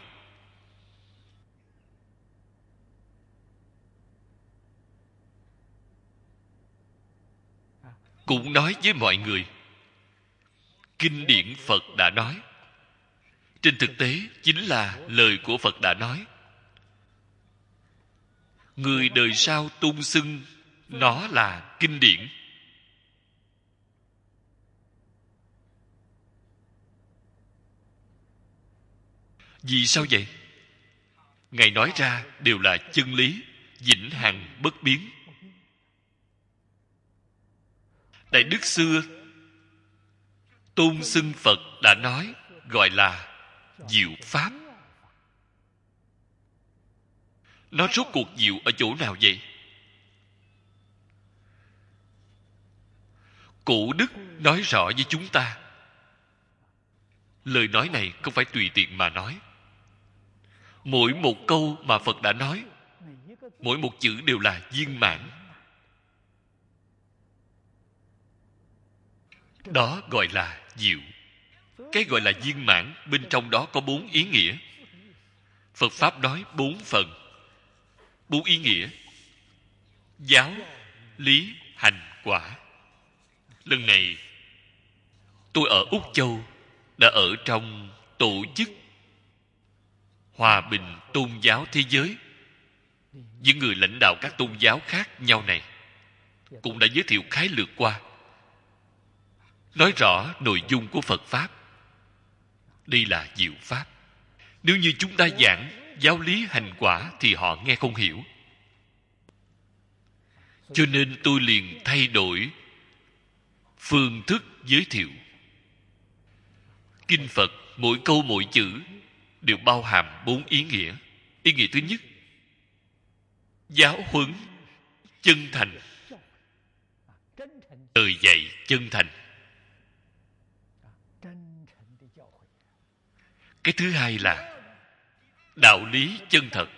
Speaker 1: cũng nói với mọi người, kinh điển Phật đã nói. Trên thực tế chính là lời của Phật đã nói. Người đời sau tôn xưng nó là kinh điển. Vì sao vậy? Ngài nói ra đều là chân lý, vĩnh hằng bất biến. Đại Đức xưa tôn xưng Phật đã nói, gọi là diệu pháp. Nó rốt cuộc diệu ở chỗ nào vậy? Cổ Đức nói rõ với chúng ta. Lời nói này không phải tùy tiện mà nói. Mỗi một câu mà Phật đã nói, mỗi một chữ đều là viên mãn. Đó gọi là diệu. Cái gọi là viên mãn, bên trong đó có 4 ý nghĩa. Phật Pháp nói 4 phần, 4 ý nghĩa: giáo, lý, hành, quả. Lần này tôi ở Úc Châu đã ở trong tổ chức Hòa bình tôn giáo thế giới. Những người lãnh đạo các tôn giáo khác nhau này cũng đã giới thiệu khái lược qua, nói rõ nội dung của Phật Pháp. Đây là diệu Pháp. Nếu như chúng ta giảng giáo lý hành quả thì họ nghe không hiểu. Cho nên tôi liền thay đổi phương thức giới thiệu. Kinh Phật mỗi câu mỗi chữ đều bao hàm 4 ý nghĩa. Ý nghĩa thứ nhất, giáo huấn chân thành, lời dạy chân thành. Cái thứ hai là đạo lý chân thật.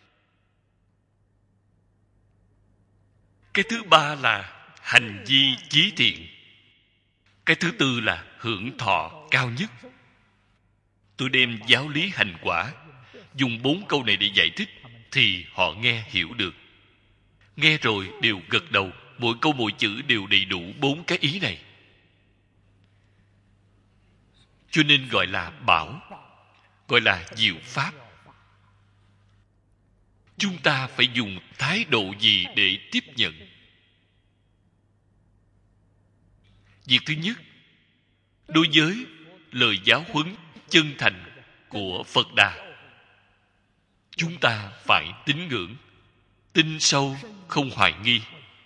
Speaker 1: Cái thứ ba là hành vi chí thiện. Cái thứ tư là hưởng thọ cao nhất. Tôi đem giáo lý hành quả dùng 4 câu này để giải thích thì họ nghe hiểu được. Nghe rồi đều gật đầu, mỗi câu mỗi chữ đều đầy đủ 4 cái ý này. Cho nên gọi là bảo, gọi là diệu Pháp. Chúng ta phải dùng thái độ gì để tiếp nhận? Việc thứ nhất, đối với lời giáo huấn chân thành của Phật Đà, chúng ta phải tín ngưỡng, tin sâu, không hoài nghi.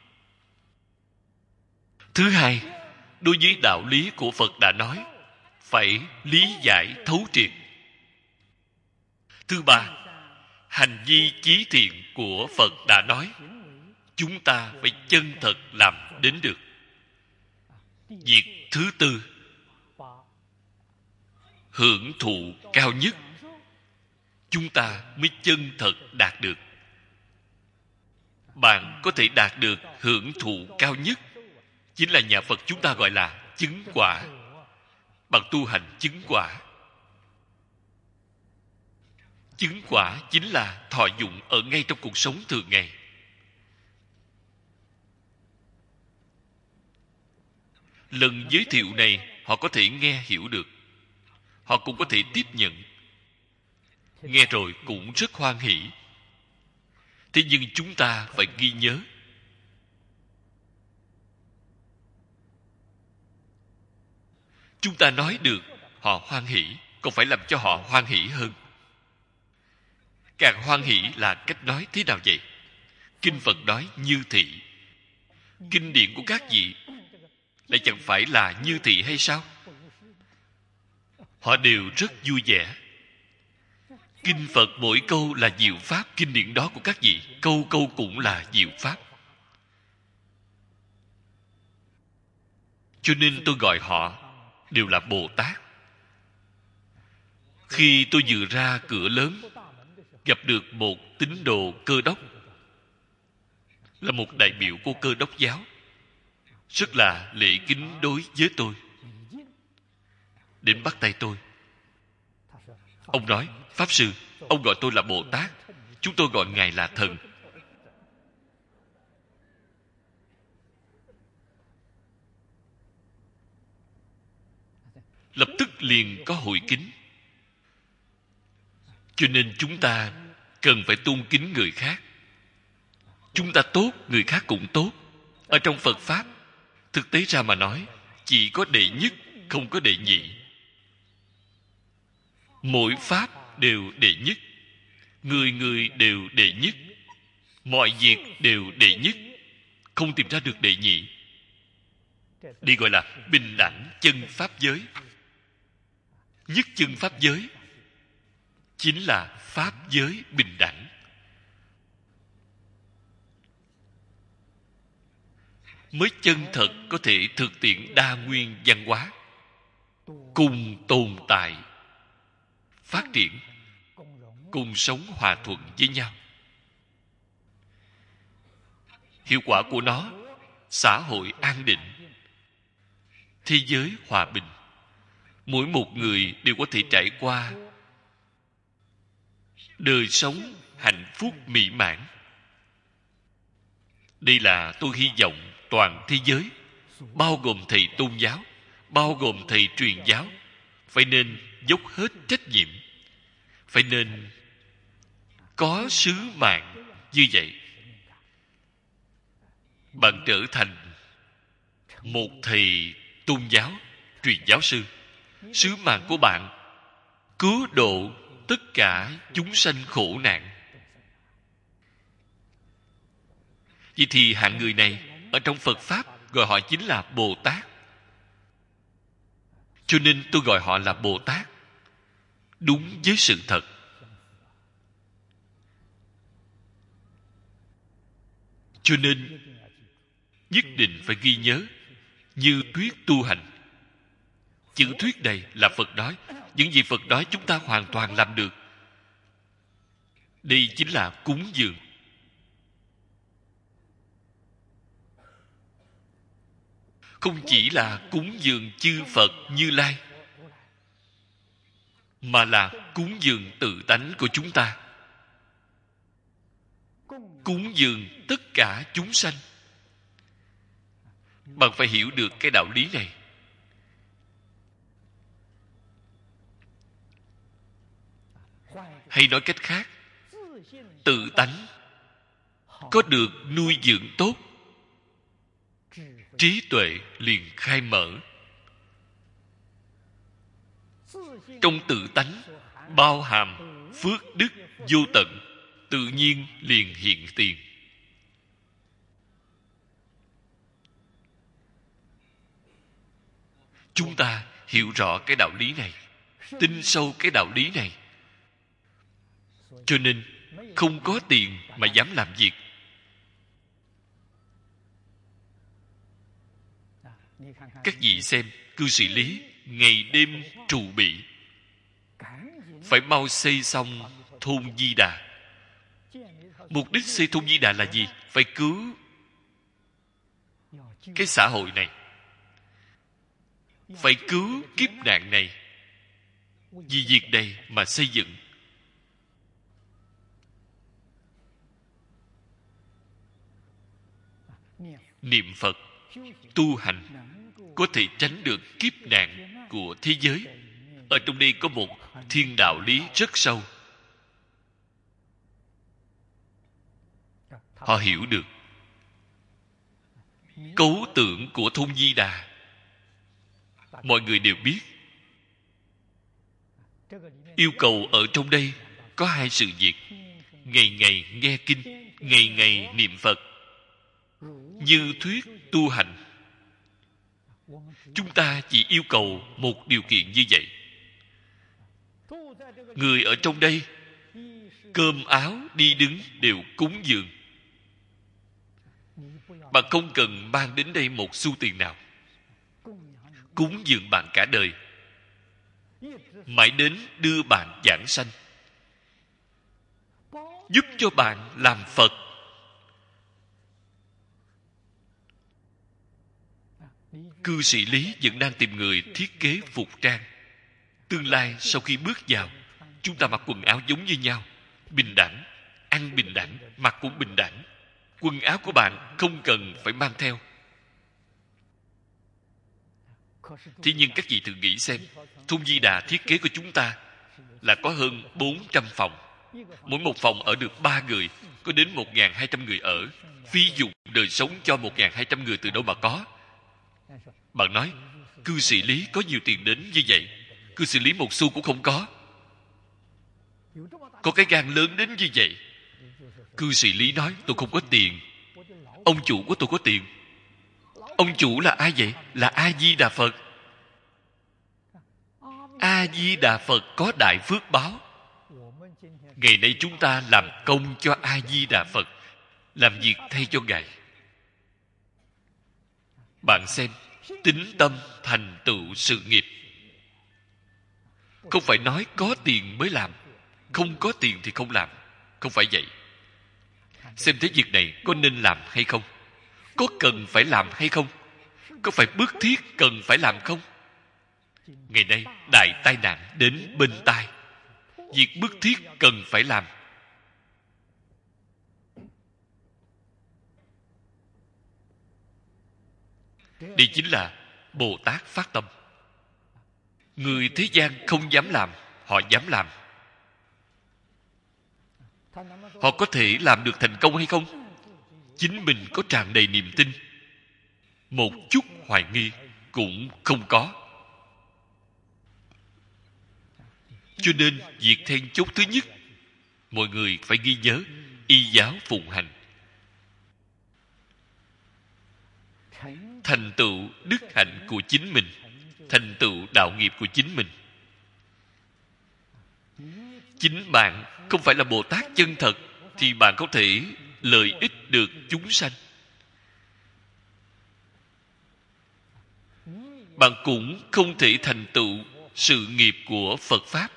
Speaker 1: Thứ hai, đối với đạo lý của Phật đã nói, phải lý giải thấu triệt. Thứ ba, hành vi chí thiện của Phật đã nói, chúng ta phải chân thật làm đến được. Việc thứ tư, hưởng thụ cao nhất, chúng ta mới chân thật đạt được. Bạn có thể đạt được hưởng thụ cao nhất, chính là nhà Phật chúng ta gọi là chứng quả. Bạn tu hành chứng quả. Chứng quả chính là thọ dụng ở ngay trong cuộc sống thường ngày. Lần giới thiệu này họ có thể nghe hiểu được, họ cũng có thể tiếp nhận. Nghe rồi cũng rất hoan hỷ. Thế nhưng chúng ta phải ghi nhớ, chúng ta nói được họ hoan hỷ, còn phải làm cho họ hoan hỷ hơn. Càng hoan hỷ là cách nói thế nào vậy? Kinh Phật nói như thị. Kinh điển của các vị lại chẳng phải là như thị hay sao? Họ đều rất vui vẻ. Kinh Phật mỗi câu là diệu Pháp. Kinh điển đó của các vị, câu câu cũng là diệu Pháp. Cho nên tôi gọi họ đều là Bồ Tát. Khi tôi vừa ra cửa lớn, gặp được một tín đồ Cơ đốc, là một đại biểu của Cơ đốc giáo, rất là lễ kính đối với tôi. Đến bắt tay tôi. Ông nói, Pháp Sư, ông gọi tôi là Bồ Tát, chúng tôi gọi Ngài là Thần. Lập tức liền có hội kính. Cho nên chúng ta cần phải tôn kính người khác. Chúng ta tốt, người khác cũng tốt. Ở trong Phật Pháp, thực tế ra mà nói, chỉ có đệ nhất, không có đệ nhị. Mỗi Pháp đều đệ nhất. Người người đều đệ nhất. Mọi việc đều đệ nhất. Không tìm ra được đệ nhị. Đây gọi là bình đẳng chân Pháp giới. Nhất chân Pháp giới chính là Pháp giới bình đẳng. Mới chân thật có thể thực tiễn đa nguyên văn hóa, cùng tồn tại, phát triển, cùng sống hòa thuận với nhau. Hiệu quả của nó, xã hội an định, thế giới hòa bình. Mỗi một người đều có thể trải qua đời sống hạnh phúc mỹ mãn. Đây là tôi hy vọng toàn thế giới, bao gồm thầy tôn giáo, bao gồm thầy truyền giáo, phải nên dốc hết trách nhiệm, phải nên có sứ mạng như vậy. Bạn trở thành một thầy tôn giáo, truyền giáo sư. Sứ mạng của bạn cứu độ tất cả chúng sanh khổ nạn. Vậy thì hạng người này ở trong Phật Pháp gọi họ chính là Bồ Tát. Cho nên tôi gọi họ là Bồ Tát, đúng với sự thật. Cho nên nhất định phải ghi nhớ, như thuyết tu hành. Chữ thuyết này là Phật nói. Những gì Phật nói chúng ta hoàn toàn làm được. Đây chính là cúng dường. Không chỉ là cúng dường chư Phật Như Lai, mà là cúng dường tự tánh của chúng ta, cúng dường tất cả chúng sanh. Bạn phải hiểu được cái đạo lý này. Hay nói cách khác, tự tánh có được nuôi dưỡng tốt, trí tuệ liền khai mở. Trong tự tánh bao hàm phước đức vô tận, tự nhiên liền hiện tiền. Chúng ta hiểu rõ cái đạo lý này, tin sâu cái đạo lý này, cho nên không có tiền mà dám làm việc. Các vị xem, cư sĩ Lý ngày đêm trù bị, phải mau xây xong thôn Di Đà. Mục đích xây thôn Di Đà là gì? Phải cứu cái xã hội này, phải cứu kiếp nạn này. Vì việc này mà xây dựng. Niệm Phật, tu hành có thể tránh được kiếp nạn của thế giới. Ở trong đây có một thiên đạo lý rất sâu. Họ hiểu được cấu tượng của thôn Di Đà. Mọi người đều biết. Yêu cầu ở trong đây có hai sự việc: ngày ngày nghe kinh, ngày ngày niệm Phật, như thuyết tu hành. Chúng ta chỉ yêu cầu một điều kiện như vậy. Người ở trong đây cơm áo đi đứng đều cúng dường. Bạn không cần mang đến đây một xu tiền nào. Cúng dường bạn cả đời, mãi đến đưa bạn giảng sanh, giúp cho bạn làm Phật. Cư sĩ Lý vẫn đang tìm người thiết kế phục trang. Tương lai sau khi bước vào, chúng ta mặc quần áo giống như nhau, bình đẳng, ăn bình đẳng, mặc cũng bình đẳng. Quần áo của bạn không cần phải mang theo. Thế nhưng các vị thử nghĩ xem, thôn Di Đà thiết kế của chúng ta là có hơn 400 phòng. Mỗi một phòng ở được 3 người, có đến 1.200 người ở. Phi dụng đời sống cho 1.200 người từ đâu mà có? Bạn nói, cư sĩ Lý có nhiều tiền đến như vậy. Cư sĩ Lý một xu cũng không có. Có cái gan lớn đến như vậy. Cư sĩ Lý nói, tôi không có tiền. Ông chủ của tôi có tiền. Ông chủ là ai vậy? Là A-di-đà Phật. A-di-đà Phật có đại phước báo. Ngày nay chúng ta làm công cho A-di-đà Phật, làm việc thay cho Ngài. Bạn xem, tín tâm thành tựu sự nghiệp. Không phải nói có tiền mới làm, không có tiền thì không làm. Không phải vậy. Xem thế việc này có nên làm hay không, có cần phải làm hay không, có phải bức thiết cần phải làm không? Ngày nay đại tai nạn đến bên tai, việc bức thiết cần phải làm. Đây chính là Bồ Tát phát tâm. Người thế gian không dám làm, họ dám làm. Họ có thể làm được thành công hay không? Chính mình có tràn đầy niềm tin, một chút hoài nghi cũng không có. Cho nên việc then chốt thứ nhất, mọi người phải ghi nhớ: y giáo phụng hành, thành tựu đức hạnh của chính mình, thành tựu đạo nghiệp của chính mình. Chính bạn không phải là Bồ Tát chân thật thì bạn có thể lợi ích được chúng sanh. Bạn cũng không thể thành tựu sự nghiệp của Phật Pháp.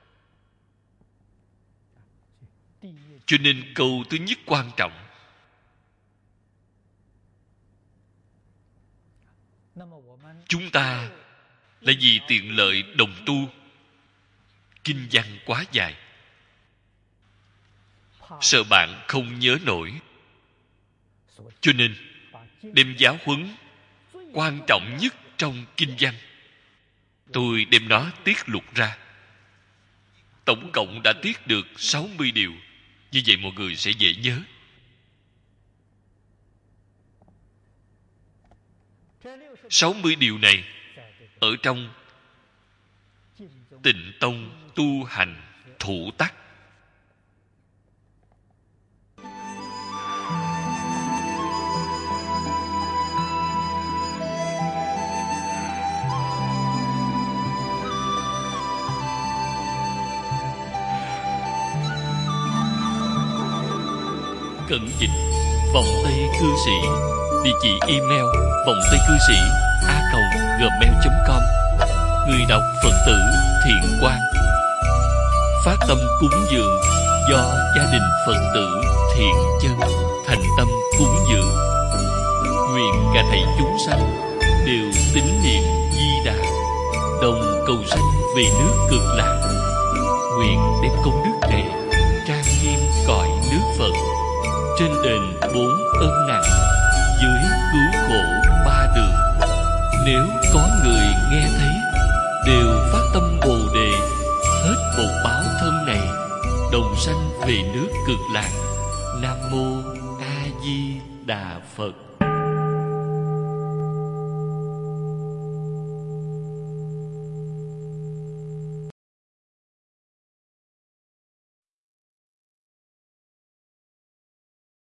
Speaker 1: Cho nên câu thứ nhất quan trọng. Chúng ta là vì tiện lợi đồng tu, kinh văn quá dài, sợ bạn không nhớ nổi, cho nên đem giáo huấn quan trọng nhất trong kinh văn, tôi đem nó tiết lục ra. Tổng cộng đã tiết được 60 điều. Như vậy mọi người sẽ dễ nhớ. Sáu 60 điều này ở trong Tịnh Tông tu hành thủ tắc. Cẩn dịch Vọng Tây Cư Sĩ. Địa chỉ email vongtaycư sĩ@gmail.com. Người đọc Phật tử Thiện Quang. Phát tâm cúng dường do gia đình Phật tử Thiện Chân thành tâm cúng dường. Nguyện cả thảy chúng sanh đều tín niệm Di Đà, đồng cầu sanh về nước Cực Lạc. Nguyện đem công đức này trang nghiêm cõi nước Phật, trên đền 4 ân nặng, dưới cứu khổ 3 đường. Nếu có người nghe thấy đều phát tâm Bồ Đề, hết một báo thân này, đồng sanh về nước Cực Lạc. Nam mô A Di Đà Phật.